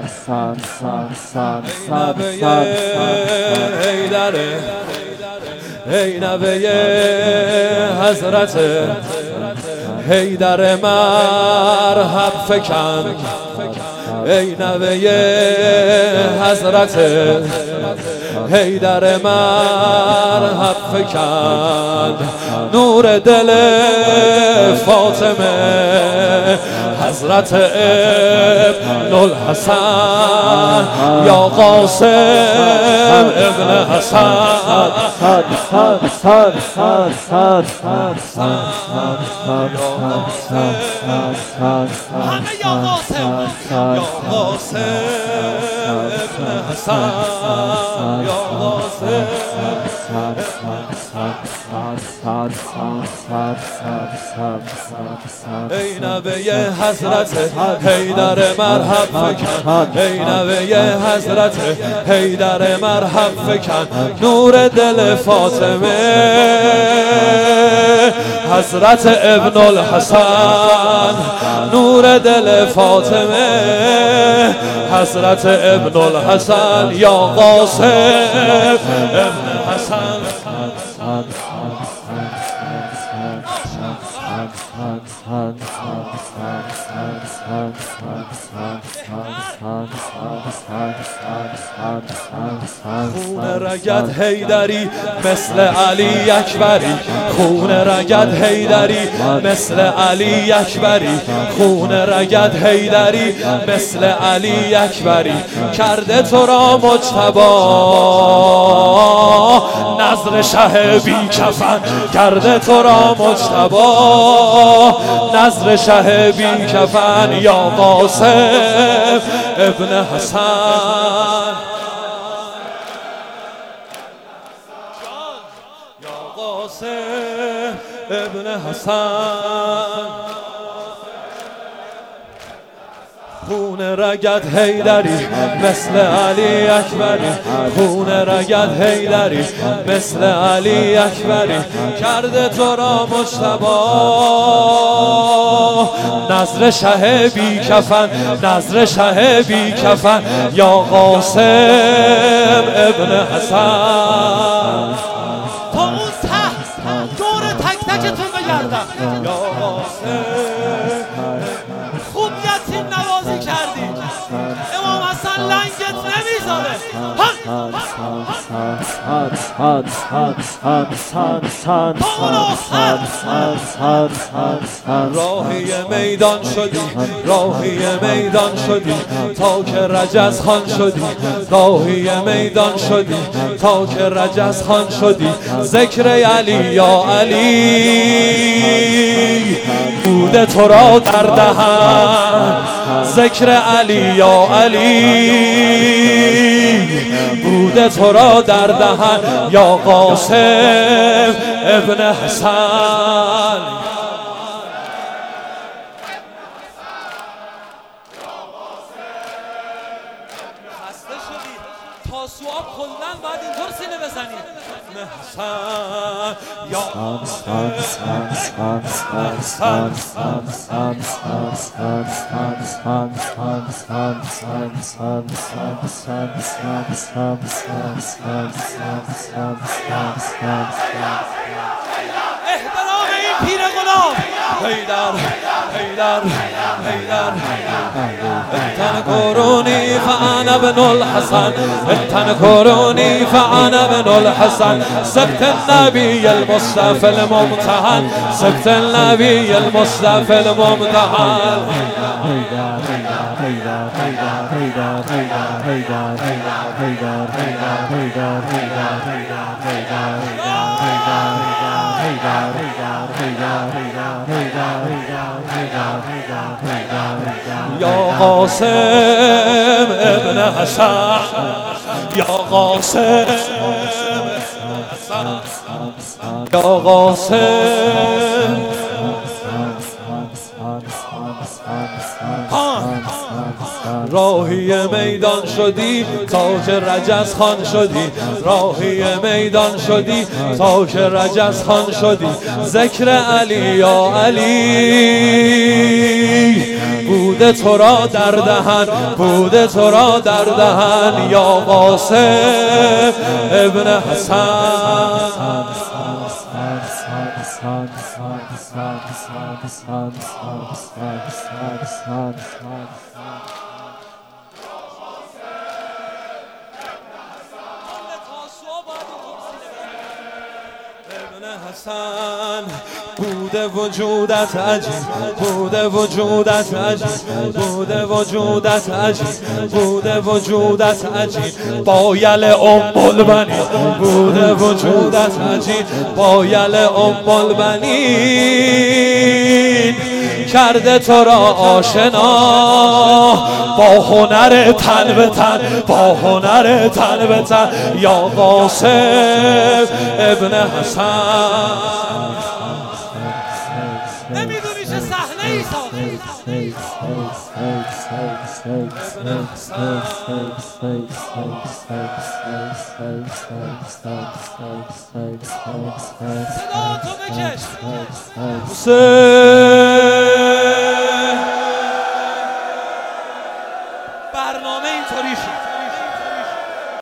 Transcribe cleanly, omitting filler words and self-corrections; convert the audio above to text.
ای نوه حضرت حیدر مرحب فکن، ای نوه حضرت حیدر مرحب فکن، نور دل فاطمه حضرت ابن الحسن، یا قاسم ابن حسن، همه یا قاسم، یا قاسم ابن حسن، یا قاسم ای نوه حضرت حیدر مرحب فکن، ای نوه حضرت حیدر مرحب فکن، نور دل فاطمه حضرت ابن الحسن، نور دل فاطمه حضرت ابن الحسن، یا قاسم ابن حسن. خون رگت حیدری مثل علی اکبری، خون رگت حیدری مثل علی اکبری، خون رگت حیدری مثل علی اکبری، کرده تو را مجتبی نظر شه بی کفن، کرده تو را مجتبی نظر شه بی کفن، یا قاسم ابن حسن، یا قاسم ابن حسن. خون رگت حیدری مثل علی اکبری، خون رگت حیدری مثل علی اکبری، کرده تو را مجتبی نظر شه بی کفن، نظر شه بی کفن، یا قاسم ابن حسن. تا اون ته دور تک تکتون بگردم، یا قاسم خوب یتیم نوازی کردی، امام حسن لنگت نمیذاره. راهی میدان شدی، راهی میدان شدی تا که رجز خان شدی، راهی میدان شدی تا که رجز خان شدی، ذکر علی یا علی بوده تو را در دهن، ذکر علی یا علی بوده تو را در دهن، یا قاسم ابن حسن. خسته شدی تا سواب کلن باید اینطور سینه بزنی. حسن یا احترام این پیر غلام. حیدر حیدر حیدر انتن کرونی فانا ابن الحسن، انتن کرونی فانا ابن الحسن، سبت النبي المصطفى الممتحن، سبت النبي المصطفى الممتحن. یا قاسم ابن حسن، یا قاسم یا قاسم. راهی میدان شدی تا که رجز خان شدی، راهی میدان شدی تا که رجز خان شدی، ذکر علی یا علی بود بوده تو را در دهن، بوده تو را در دهن یا قاسم ابن حسن. حسن بوده وجودت عجیب، بوده وجودت عجیب، بوده وجودت عجیب، بوده وجودت عجیب، با یل البنین بوده وجودت عجیب، با یل البنین کرده تو را آشنا با هنر تن به تن، با هنر تن به تن یا قاسم ابن حسن. نمیدونی چه صحنه ای ساختی صدا تو بکش. برنامه اینطوری شد.